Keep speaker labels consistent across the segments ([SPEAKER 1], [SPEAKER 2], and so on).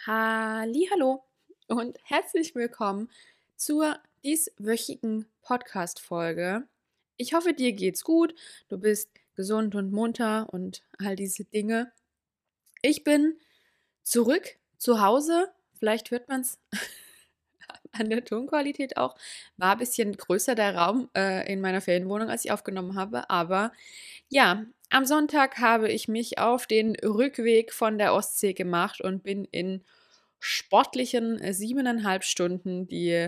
[SPEAKER 1] Hallo und herzlich willkommen zur dieswöchigen Podcast-Folge. Ich hoffe, dir geht's gut, du bist gesund und munter und all diese Dinge. Ich bin zurück zu Hause. Vielleicht hört man es an der Tonqualität auch. War ein bisschen größer der Raum in meiner Ferienwohnung, als ich aufgenommen habe. Aber ja, am Sonntag habe ich mich auf den Rückweg von der Ostsee gemacht und bin in sportlichen 7,5 Stunden die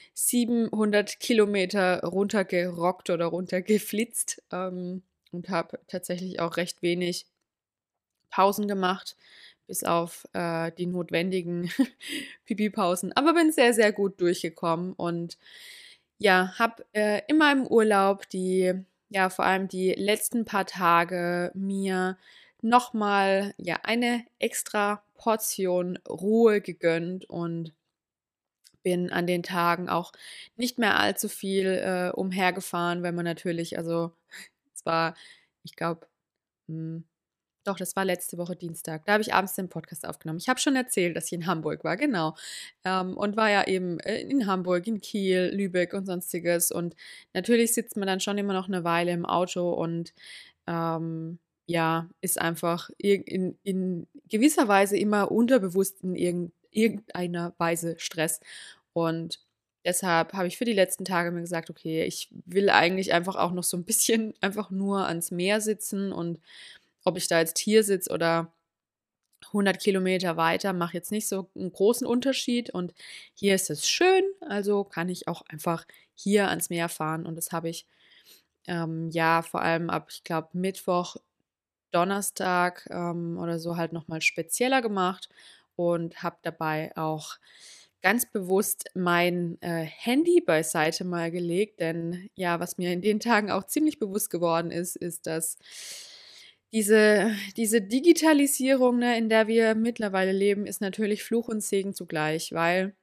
[SPEAKER 1] 700 Kilometer runtergerockt oder runtergeflitzt und habe tatsächlich auch recht wenig Pausen gemacht, bis auf die notwendigen Pipi-Pausen. Aber bin sehr, sehr gut durchgekommen und ja, habe in meinem Urlaub ja, vor allem die letzten paar Tage mir nochmal, ja, eine extra Portion Ruhe gegönnt und bin an den Tagen auch nicht mehr allzu viel umhergefahren, weil man natürlich, also es war, ich glaube, doch, das war letzte Woche Dienstag. Da habe ich abends den Podcast aufgenommen. Ich habe schon erzählt, dass ich in Hamburg war, genau. Und war ja eben in Hamburg, in Kiel, Lübeck und Sonstiges. Und natürlich sitzt man dann schon immer noch eine Weile im Auto und ja, ist einfach in gewisser Weise immer unterbewusst in irgendeiner Weise Stress. Und deshalb habe ich für die letzten Tage mir gesagt, okay, ich will eigentlich einfach auch noch so ein bisschen einfach nur ans Meer sitzen und ob ich da jetzt hier sitze oder 100 Kilometer weiter, macht jetzt nicht so einen großen Unterschied. Und hier ist es schön, also kann ich auch einfach hier ans Meer fahren. Und das habe ich, ja, vor allem ab, ich glaube, Mittwoch, Donnerstag oder so halt nochmal spezieller gemacht und habe dabei auch ganz bewusst mein Handy beiseite mal gelegt. Denn ja, was mir in den Tagen auch ziemlich bewusst geworden ist, ist, dass diese Digitalisierung, ne, in der wir mittlerweile leben, ist natürlich Fluch und Segen zugleich, weil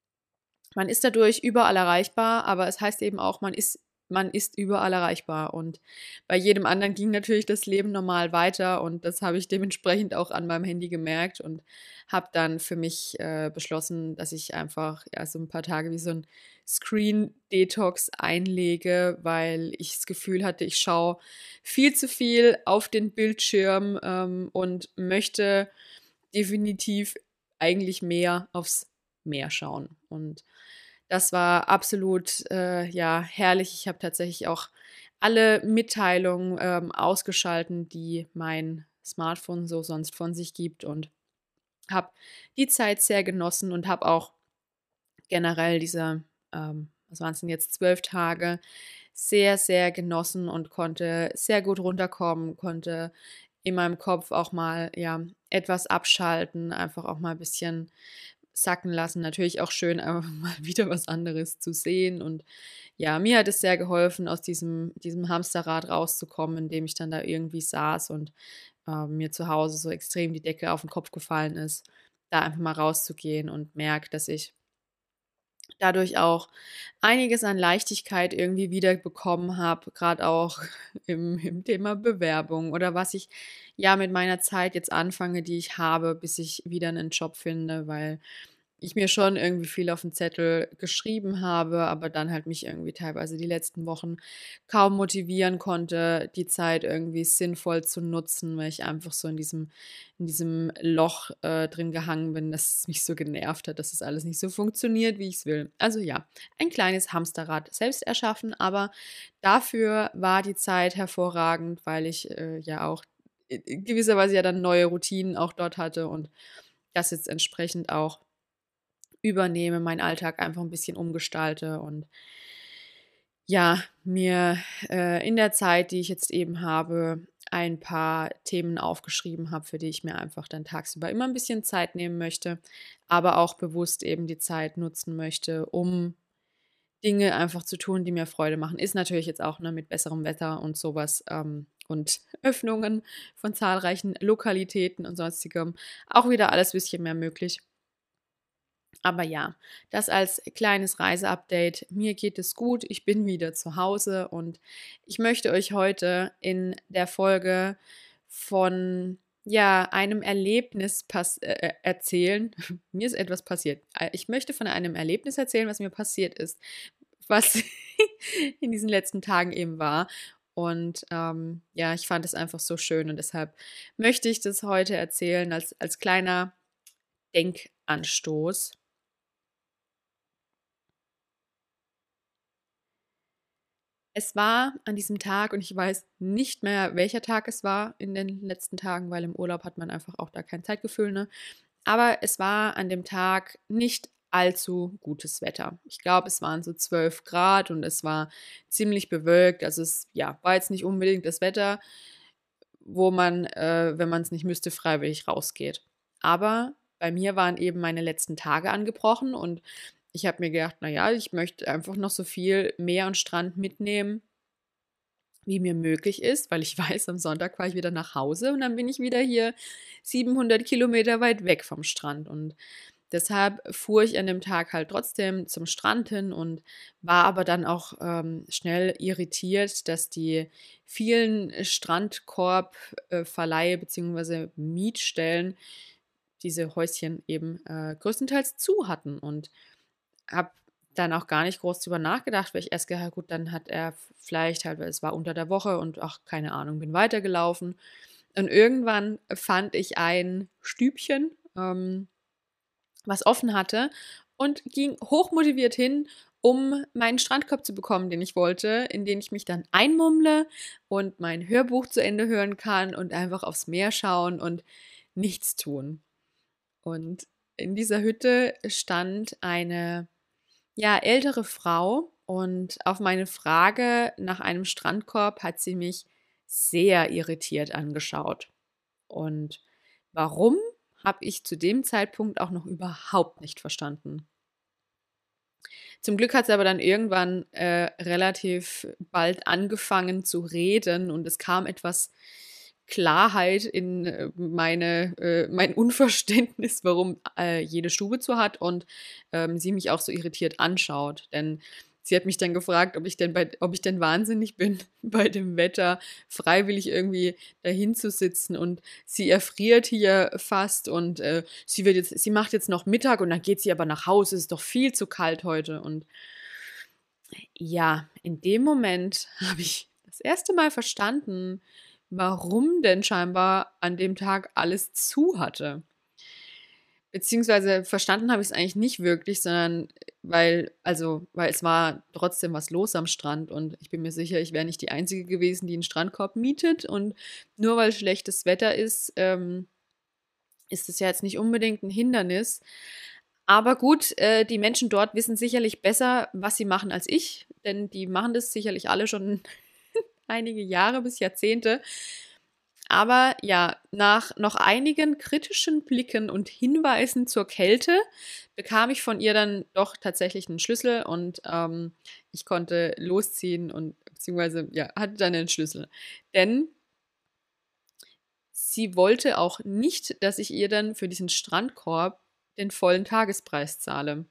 [SPEAKER 1] man ist dadurch überall erreichbar, aber es heißt eben auch, man ist überall erreichbar. Und bei jedem anderen ging natürlich das Leben normal weiter und das habe ich dementsprechend auch an meinem Handy gemerkt und habe dann für mich beschlossen, dass ich einfach ja, so ein paar Tage wie so ein Screen-Detox einlege, weil ich das Gefühl hatte, ich schaue viel zu viel auf den Bildschirm und möchte definitiv eigentlich mehr aufs Meer schauen. Und das war absolut, ja, herrlich. Ich habe tatsächlich auch alle Mitteilungen ausgeschalten, die mein Smartphone so sonst von sich gibt und habe die Zeit sehr genossen und habe auch generell diese, was waren es denn jetzt, 12 Tage sehr, sehr genossen und konnte sehr gut runterkommen, konnte in meinem Kopf auch mal, ja, etwas abschalten, einfach auch mal ein bisschen sacken lassen. Natürlich auch schön, einfach mal wieder was anderes zu sehen. Und ja, mir hat es sehr geholfen, aus diesem Hamsterrad rauszukommen, in dem ich dann da irgendwie saß und mir zu Hause so extrem die Decke auf den Kopf gefallen ist, da einfach mal rauszugehen und merke, dass ich dadurch auch einiges an Leichtigkeit irgendwie wiederbekommen habe, gerade auch im Thema Bewerbung oder was ich ja mit meiner Zeit jetzt anfange, die ich habe, bis ich wieder einen Job finde, weil ich mir schon irgendwie viel auf 'n Zettel geschrieben habe, aber dann halt mich irgendwie teilweise die letzten Wochen kaum motivieren konnte, die Zeit irgendwie sinnvoll zu nutzen, weil ich einfach so in diesem Loch, drin gehangen bin, dass es mich so genervt hat, dass es alles nicht so funktioniert, wie ich's will. Also ja, ein kleines Hamsterrad selbst erschaffen, aber dafür war die Zeit hervorragend, weil ich, ja auch in gewisser Weise ja dann neue Routinen auch dort hatte und das jetzt entsprechend auch übernehme, meinen Alltag einfach ein bisschen umgestalte und ja, mir, in der Zeit, die ich jetzt eben habe, ein paar Themen aufgeschrieben habe, für die ich mir einfach dann tagsüber immer ein bisschen Zeit nehmen möchte, aber auch bewusst eben die Zeit nutzen möchte, um Dinge einfach zu tun, die mir Freude machen. Ist natürlich jetzt auch, ne, mit besserem Wetter und sowas und Öffnungen von zahlreichen Lokalitäten und Sonstigem auch wieder alles bisschen mehr möglich. Aber ja, das als kleines Reiseupdate. Mir geht es gut, ich bin wieder zu Hause und ich möchte euch heute in der Folge von ja, einem Erlebnis erzählen. Mir ist etwas passiert. Ich möchte von einem Erlebnis erzählen, was mir passiert ist, was in diesen letzten Tagen eben war. Und ja, ich fand es einfach so schön und deshalb möchte ich das heute erzählen als kleiner Denkanstoß. Es war an diesem Tag und ich weiß nicht mehr, welcher Tag es war in den letzten Tagen, weil im Urlaub hat man einfach auch da kein Zeitgefühl, ne? Aber es war an dem Tag nicht allzu gutes Wetter. Ich glaube, es waren so 12 Grad und es war ziemlich bewölkt. Also es, ja, war jetzt nicht unbedingt das Wetter, wo man, wenn man es nicht müsste, freiwillig rausgeht. Aber bei mir waren eben meine letzten Tage angebrochen und ich habe mir gedacht, naja, ich möchte einfach noch so viel Meer und Strand mitnehmen, wie mir möglich ist, weil ich weiß, am Sonntag fahre ich wieder nach Hause und dann bin ich wieder hier 700 Kilometer weit weg vom Strand. Und deshalb fuhr ich an dem Tag halt trotzdem zum Strand hin und war aber dann auch schnell irritiert, dass die vielen Strandkorb-Verleihe bzw. Mietstellen diese Häuschen eben größtenteils zu hatten und habe dann auch gar nicht groß drüber nachgedacht, weil ich erst gedacht, gut, dann hat er vielleicht halt, weil es war unter der Woche und ach, keine Ahnung, bin weitergelaufen. Und irgendwann fand ich ein Stübchen, was offen hatte und ging hochmotiviert hin, um meinen Strandkorb zu bekommen, den ich wollte, in den ich mich dann einmummle und mein Hörbuch zu Ende hören kann und einfach aufs Meer schauen und nichts tun. Und in dieser Hütte stand eine, ja, ältere Frau und auf meine Frage nach einem Strandkorb hat sie mich sehr irritiert angeschaut. Und warum, habe ich zu dem Zeitpunkt auch noch überhaupt nicht verstanden. Zum Glück hat sie aber dann irgendwann relativ bald angefangen zu reden und es kam etwas Klarheit in mein Unverständnis, warum jede Stube zu hat und sie mich auch so irritiert anschaut. Denn sie hat mich dann gefragt, ob ich denn wahnsinnig bin, bei dem Wetter freiwillig irgendwie dahin zu sitzen. Und sie erfriert hier fast und sie macht jetzt noch Mittag und dann geht sie aber nach Hause. Es ist doch viel zu kalt heute. Und ja, in dem Moment habe ich das erste Mal verstanden, warum denn scheinbar an dem Tag alles zu hatte. Beziehungsweise verstanden habe ich es eigentlich nicht wirklich, sondern weil es war trotzdem was los am Strand und ich bin mir sicher, ich wäre nicht die Einzige gewesen, die einen Strandkorb mietet und nur weil schlechtes Wetter ist, ist es ja jetzt nicht unbedingt ein Hindernis. Aber gut, die Menschen dort wissen sicherlich besser, was sie machen als ich, denn die machen das sicherlich alle schon einige Jahre bis Jahrzehnte. Aber ja, nach noch einigen kritischen Blicken und Hinweisen zur Kälte bekam ich von ihr dann doch tatsächlich einen Schlüssel und ich konnte losziehen und beziehungsweise ja, hatte dann einen Schlüssel. Denn sie wollte auch nicht, dass ich ihr dann für diesen Strandkorb den vollen Tagespreis zahle.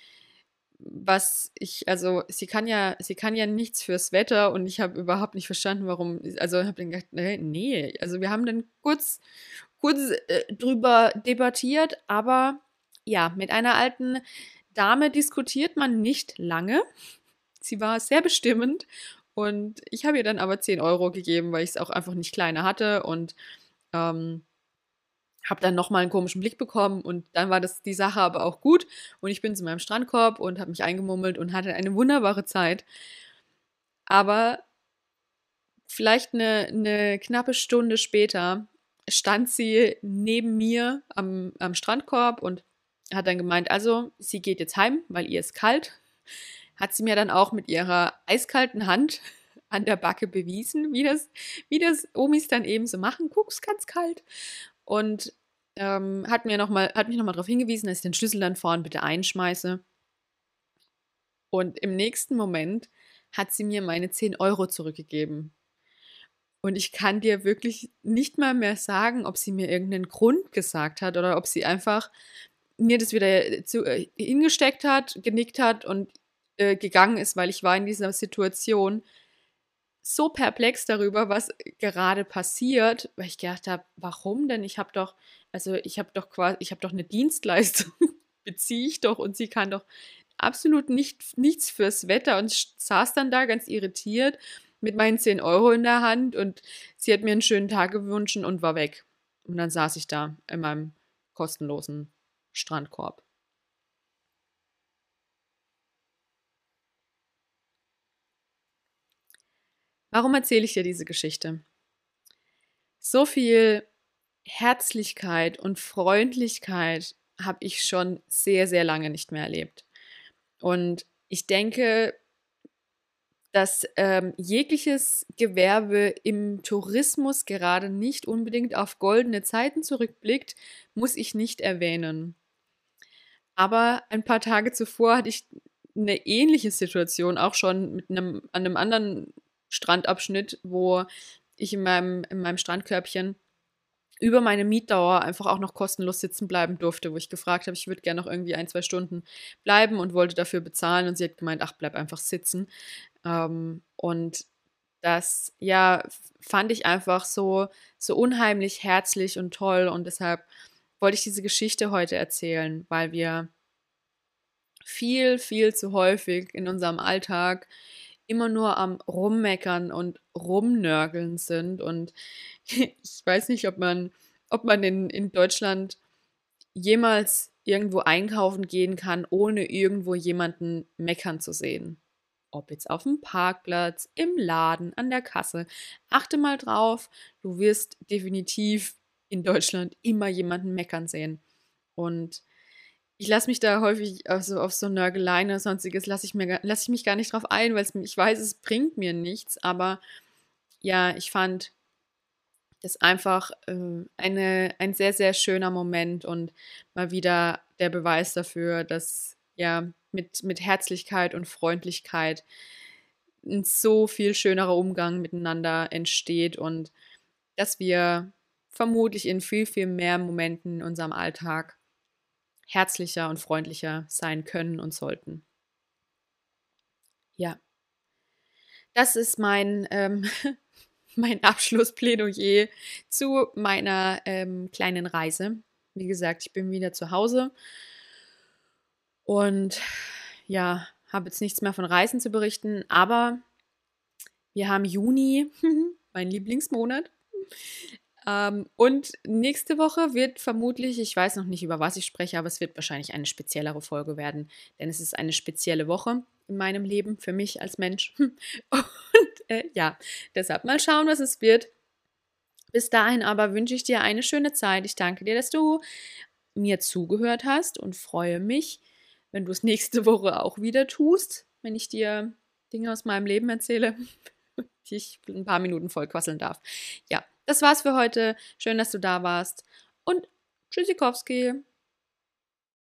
[SPEAKER 1] Also sie kann ja nichts fürs Wetter und ich habe überhaupt nicht verstanden, warum, also habe dann gedacht, nee, also wir haben dann kurz drüber debattiert, aber ja, mit einer alten Dame diskutiert man nicht lange. Sie war sehr bestimmend und ich habe ihr dann aber 10 Euro gegeben, weil ich es auch einfach nicht kleiner hatte und ähm, habe dann nochmal einen komischen Blick bekommen und dann war das die Sache aber auch gut und ich bin zu meinem Strandkorb und habe mich eingemummelt und hatte eine wunderbare Zeit. Aber vielleicht eine knappe Stunde später stand sie neben mir am Strandkorb und hat dann gemeint, also sie geht jetzt heim, weil ihr ist kalt. Hat sie mir dann auch mit ihrer eiskalten Hand an der Backe bewiesen, wie das Omis dann eben so machen. Guck's, ganz kalt. Und hat mich nochmal darauf hingewiesen, dass ich den Schlüssel dann vorn bitte einschmeiße. Und im nächsten Moment hat sie mir meine 10 Euro zurückgegeben. Und ich kann dir wirklich nicht mal mehr sagen, ob sie mir irgendeinen Grund gesagt hat oder ob sie einfach mir das wieder hingesteckt hat, genickt hat und gegangen ist, weil ich war in dieser Situation so perplex darüber, was gerade passiert, weil ich gedacht habe, warum denn? Ich habe doch eine Dienstleistung, beziehe ich doch und sie kann doch absolut nichts fürs Wetter und saß dann da ganz irritiert mit meinen 10 Euro in der Hand und sie hat mir einen schönen Tag gewünscht und war weg. Und dann saß ich da in meinem kostenlosen Strandkorb. Warum erzähle ich dir diese Geschichte? So viel Herzlichkeit und Freundlichkeit habe ich schon sehr, sehr lange nicht mehr erlebt. Und ich denke, dass jegliches Gewerbe im Tourismus gerade nicht unbedingt auf goldene Zeiten zurückblickt, muss ich nicht erwähnen. Aber ein paar Tage zuvor hatte ich eine ähnliche Situation, auch schon an einem anderen Strandabschnitt, wo ich in meinem Strandkörbchen über meine Mietdauer einfach auch noch kostenlos sitzen bleiben durfte, wo ich gefragt habe, ich würde gerne noch irgendwie 1, 2 Stunden bleiben und wollte dafür bezahlen. Und sie hat gemeint, ach, bleib einfach sitzen. Und das, ja, fand ich einfach so unheimlich herzlich und toll. Und deshalb wollte ich diese Geschichte heute erzählen, weil wir viel, viel zu häufig in unserem Alltag immer nur am Rummeckern und Rumnörgeln sind. Und ich weiß nicht, ob man in Deutschland jemals irgendwo einkaufen gehen kann, ohne irgendwo jemanden meckern zu sehen. Ob jetzt auf dem Parkplatz, im Laden, an der Kasse. Achte mal drauf, du wirst definitiv in Deutschland immer jemanden meckern sehen. Und ich lasse mich da häufig auf so Nörgeleien oder Sonstiges, lasse ich mich gar nicht drauf ein, weil ich weiß, es bringt mir nichts. Aber ja, ich fand das einfach ein sehr, sehr schöner Moment und mal wieder der Beweis dafür, dass ja mit Herzlichkeit und Freundlichkeit ein so viel schönerer Umgang miteinander entsteht und dass wir vermutlich in viel, viel mehr Momenten in unserem Alltag herzlicher und freundlicher sein können und sollten. Ja, das ist mein Abschlussplädoyer zu meiner kleinen Reise. Wie gesagt, ich bin wieder zu Hause und ja, habe jetzt nichts mehr von Reisen zu berichten, aber wir haben Juni, mein Lieblingsmonat. Und nächste Woche wird vermutlich, ich weiß noch nicht, über was ich spreche, aber es wird wahrscheinlich eine speziellere Folge werden, denn es ist eine spezielle Woche in meinem Leben für mich als Mensch. Und ja, deshalb mal schauen, was es wird. Bis dahin aber wünsche ich dir eine schöne Zeit. Ich danke dir, dass du mir zugehört hast und freue mich, wenn du es nächste Woche auch wieder tust, wenn ich dir Dinge aus meinem Leben erzähle, die ich ein paar Minuten vollquasseln darf. Ja, das war's für heute. Schön, dass du da warst und Tschüssikowski.